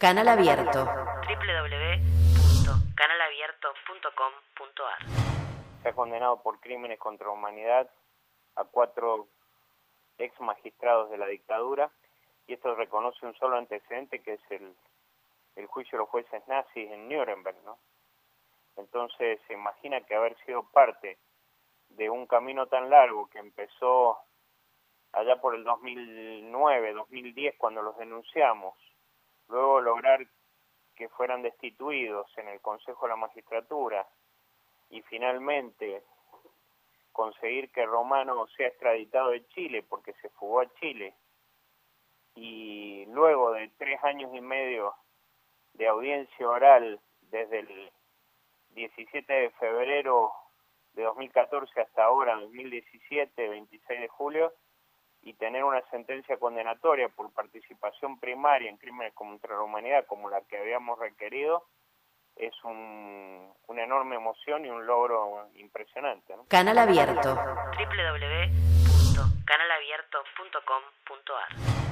Canal Abierto. www.canalabierto.com.ar. Se ha condenado por crímenes contra la humanidad a 4 ex magistrados de la dictadura, y esto reconoce un solo antecedente, que es el juicio de los jueces nazis en Nuremberg, ¿no? Entonces se imagina que haber sido parte de un camino tan largo que empezó allá por el 2009, 2010, cuando los denunciamos, luego lograr que fueran destituidos en el Consejo de la Magistratura y finalmente conseguir que Romano sea extraditado de Chile porque se fugó a Chile, y luego de 3 años y medio de audiencia oral desde el 17 de febrero de 2014 hasta ahora, 2017, 26 de julio, y tener una sentencia condenatoria por participación primaria en crímenes contra la humanidad como la que habíamos requerido, es una enorme emoción y un logro impresionante, ¿no? Canal Abierto. www.canalabierto.com.ar.